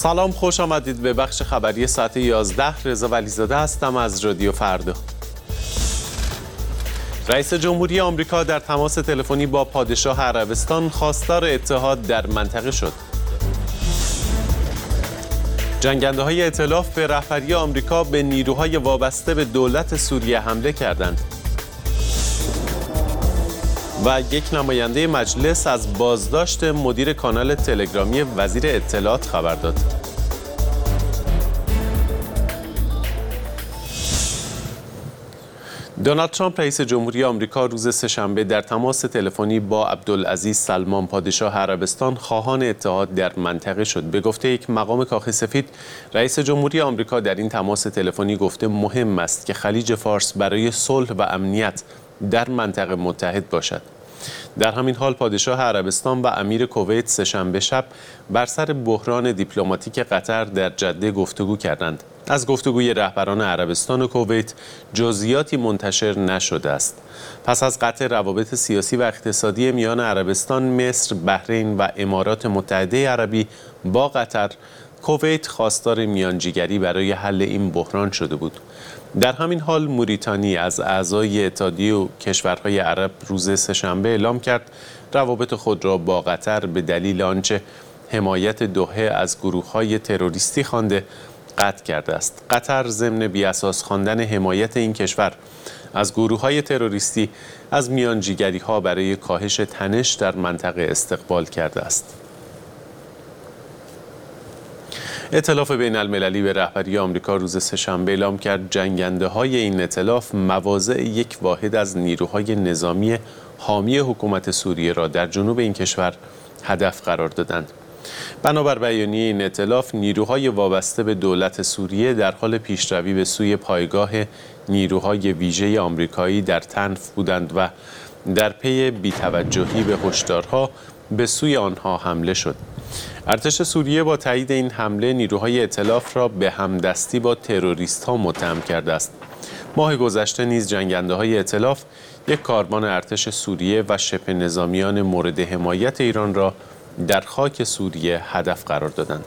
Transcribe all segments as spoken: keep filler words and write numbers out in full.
سلام، خوش آمدید به بخش خبری ساعت یازده. رضا ولیزاده هستم از رادیو فردا. رئیس جمهوری آمریکا در تماس تلفنی با پادشاه عربستان خواستار اتحاد در منطقه شد. جنگنده‌های ائتلاف به رهبری آمریکا به نیروهای وابسته به دولت سوریه حمله کردند. و یک نماینده مجلس از بازداشت مدیر کانال تلگرامی وزیر اطلاعات خبر داد. دونالد ترامپ رئیس جمهوری آمریکا روز سه‌شنبه در تماس تلفنی با عبدالعزیز سلمان پادشاه عربستان خواهان اتحاد در منطقه شد. به گفته یک مقام کاخ سفید، رئیس جمهوری آمریکا در این تماس تلفنی گفته مهم است که خلیج فارس برای صلح و امنیت در منطقه متحد باشد. در همین حال پادشاه عربستان و امیر کویت سه‌شنبه شب بر سر بحران دیپلماتیک قطر در جده گفتگو کردند. از گفتگوی رهبران عربستان و کویت جزئیاتی منتشر نشده است. پس از قطع روابط سیاسی و اقتصادی میان عربستان، مصر، بحرین و امارات متحده عربی با قطر، کویت خواستار میانجیگری برای حل این بحران شده بود. در همین حال موریتانی از اعضای اتحادیه و کشورهای عرب روز سه‌شنبه اعلام کرد روابط خود را با قطر به دلیل آنچه حمایت دوحه از گروه‌های تروریستی خوانده قطع کرده است. قطر ضمن بی‌اساس خواندن حمایت این کشور از گروه‌های تروریستی از میانجیگری‌ها برای کاهش تنش در منطقه استقبال کرده است. ائتلاف بین المللی به رهبری آمریکا روز سه‌شنبه اعلام کرد جنگنده‌های این ائتلاف مواضع یک واحد از نیروهای نظامی حامی حکومت سوریه را در جنوب این کشور هدف قرار دادند. بنابر بیانیه این ائتلاف، نیروهای وابسته به دولت سوریه در حال پیشروی به سوی پایگاه نیروهای ویژه آمریکایی در تنف بودند و در پی بی‌توجهی به هشدارها به سوی آنها حمله شد. ارتش سوریه با تایید این حمله نیروهای ائتلاف را به همدستی با تروریست‌ها متهم کرده است. ماه گذشته نیز جنگنده‌های ائتلاف یک کاروان ارتش سوریه و شبه نظامیان مورد حمایت ایران را در خاک سوریه هدف قرار دادند.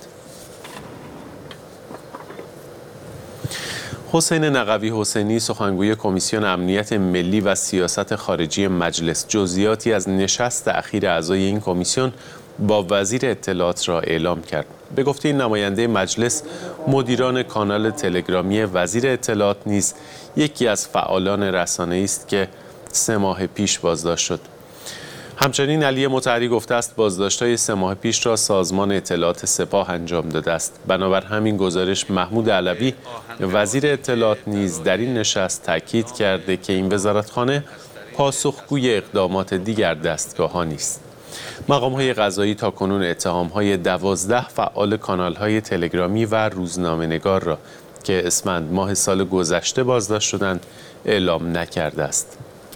حسین نقوی حسینی، سخنگوی کمیسیون امنیت ملی و سیاست خارجی مجلس، جزئیاتی از نشست اخیر اعضای این کمیسیون با وزیر اطلاعات را اعلام کرد. به گفته این نماینده مجلس، مدیران کانال تلگرامی وزیر اطلاعات نیز یکی از فعالان رسانه‌ای است که سه ماه پیش بازداشت شد. همچنین علی مطهری گفته است بازداشت‌های سه ماه پیش را سازمان اطلاعات سپاه انجام داده است. بنابر همین گزارش، محمود علوی وزیر اطلاعات نیز در این نشست تاکید کرده که این وزارتخانه پاسخگوی اقدامات دیگر دستگاه‌ها نیست. مقام‌های قضایی تاکنون اتهام‌های دوازده فعال کانال‌های تلگرامی و روزنامه‌نگار را که اسفند ماه سال گذشته بازداشت شدند اعلام نکرده است.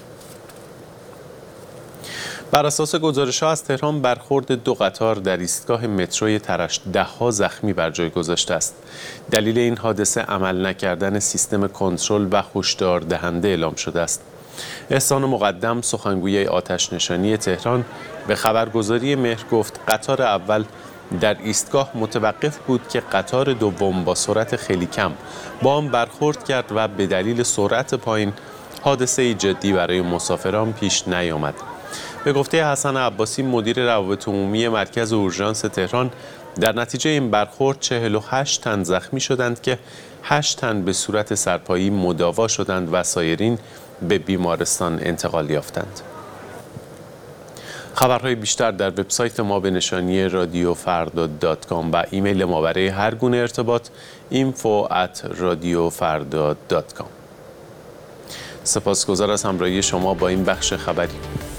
بر اساس گزارش‌ها از تهران، برخورد دو قطار در ایستگاه متروی ترش ده‌ها زخمی بر جای گذاشته است. دلیل این حادثه عمل نکردن سیستم کنترل و هشدار دهنده اعلام شده است. احسان مقدم، سخنگوی آتش نشانی تهران، به خبرگزاری مهر گفت قطار اول در ایستگاه متوقف بود که قطار دوم با سرعت خیلی کم با آن برخورد کرد و به دلیل سرعت پایین حادثه جدی برای مسافران پیش نیامد. به گفته حسن عباسی، مدیر روابط عمومی مرکز اورژانس تهران، در نتیجه این برخورد چهل و هشت تن زخمی شدند که هشت تن به صورت سرپایی مداوا شدند و سایرین به بیمارستان انتقال یافتند. خبرهای بیشتر در وبسایت ما به نشانی رادیو فردا دات کام و ایمیل ما برای هر گونه ارتباط اینفو ات رادیو فردا دات کام. سپاسگزار از همراهی شما با این بخش خبری.